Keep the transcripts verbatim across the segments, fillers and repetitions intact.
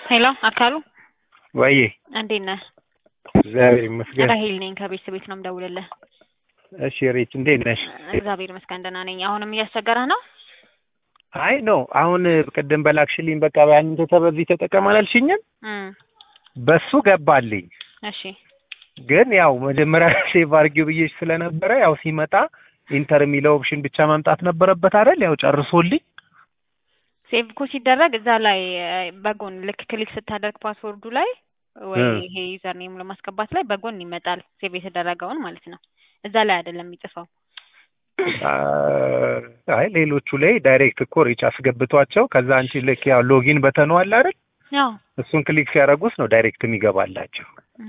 ሄሎ አካሉ ወይ እንዴት ነህ? እግዚአብሔር ይመስገን። ራሄል ነኝ ከቤት ቤት ነው የምደውልልህ። እሺ ሬት እንዴት ነሽ? እግዚአብሔር ይመስገን ደህና ነኝ። አሁንም እያስቸገረህ ነው? አይ ነው አሁን ቅድም በላክሽልኝ በቃ ያንን ተተበዚህ ተጠቀም አላልሽኝም? እም በሱ ገባልኝ። እሺ ግን ያው መጀመሪያ ሴቭ አድርጊው ብዬሽ ስለነበረ ያው ሲመጣ ኢንተር የሚለው ኦፕሽን ብቻ መምጣት ነበረበት አይደል? ያው ጨርሶልኝ ሴቭ እኮ ሲደረግ እዛ ላይ በጎን ልክ ክሊክ ስታደርግ ፓስወርዱ ላይ ወይ ይሄ ዩዘር ኔም ለማስገባት ላይ በጎን ይመጣል ሴቭ የተደረገውን ማለት ነው። እዛ ላይ አይደለም የሚጽፈው። አይ ሌሎቹ ላይ ዳይሬክት እኮ ሪች አስገብቷቸው ከዛ አንቺ ልክ ያው ሎጊን በተኑ አለ አይደል? ያው እሱን ክሊክ ሲያደርጉት ነው ዳይሬክት የሚገባላቸው።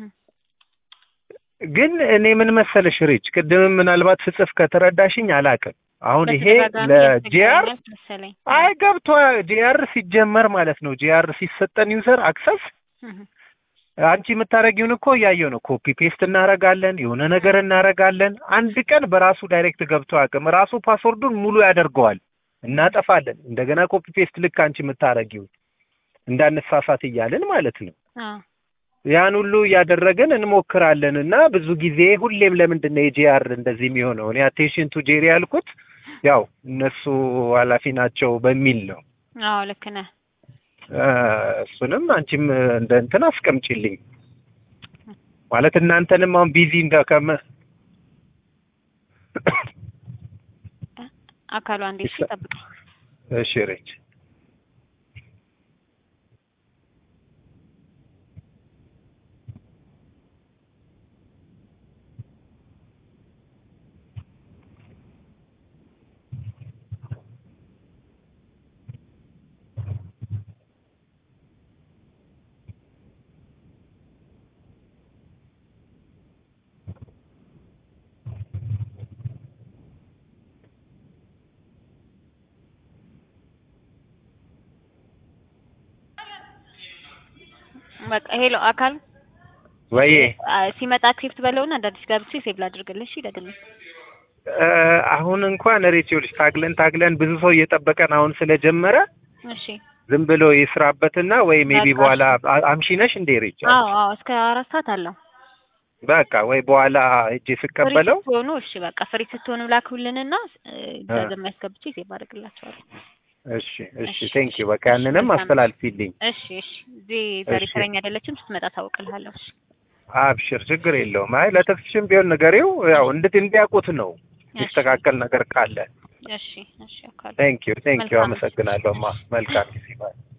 ግን እኔ ምን መሰለሽ ሪች ቅድም ምናልባት ስጽፍ ከተረዳሽኝ አላውቅም። አሁን ይሄ ለጂአር አይ ገብቶ ጂአር ሲጀመር ማለት ነው ጂአር ሲሰጠን ዩዘር አክሰስ አንቺ የምታረጊውን እኮ እያየው ነው። ኮፒ ፔስት እናረጋለን፣ የሆነ ነገር እናረጋለን። አንድ ቀን በራሱ ዳይሬክት ገብቶ አቅም ራሱ ፓስወርዱን ሙሉ ያደርገዋል። እናጠፋለን። እንደገና ኮፒ ፔስት ልክ አንቺ የምታረጊው እንዳንሳሳት እያልን ማለት ነው። ያን ሁሉ እያደረግን እንሞክራለን እና ብዙ ጊዜ ሁሌም ለምንድን ነው የጂአር እንደዚህ የሚሆነው? እኔ አቴንሽን ቱ ጄሪ ያልኩት ያው እነሱ ኃላፊ ናቸው በሚል ነው። አዎ ልክ ነህ። እሱንም አንቺም እንደ እንትን አስቀምጪልኝ ማለት እናንተንም አሁን ቢዚ እንደከመ አካሉ አንዴ ጠብቅ። እሺ ሬች በቃ ሄሎ አካል ወይ ሲመጣ አክሴፕት በለውና አዳዲስ ገብቼ ሴቭ ላድርግልሽ ይደግልኝ። አሁን እንኳን ሬት ይኸውልሽ ታግለን ታግለን ብዙ ሰው እየጠበቀን አሁን ስለጀመረ እሺ ዝም ብሎ ይስራበትና ወይ ሜቢ በኋላ አምሺነሽ እንደ ሬት አዎ አዎ እስከ አራት ሰዓት አለው። በቃ ወይ በኋላ እጄ ስቀበለው ሆኖ እሺ በቃ ፍሪ ስትሆኑ ላኩልንና ዳግም ያስገብቼ ሴቭ አድርግላችኋለሁ። እሺ እሺ ቴንክ ዩ በቃ ያንንም አስተላልፊልኝ። እሺ እሺ እዚህ ዛሬ ተረኛ አይደለችም ስትመጣ ታውቅልሃለሁ። እሺ አብሽር ችግር የለውም። አይ ለተፍሽም ቢሆን ነገሬው ያው እንድት እንዲያውቁት ነው ይስተካከል ነገር ካለ። እሺ እሺ አካል ቴንክ ዩ ቴንክ ዩ አመሰግናለሁ። ማ መልካም ጊዜ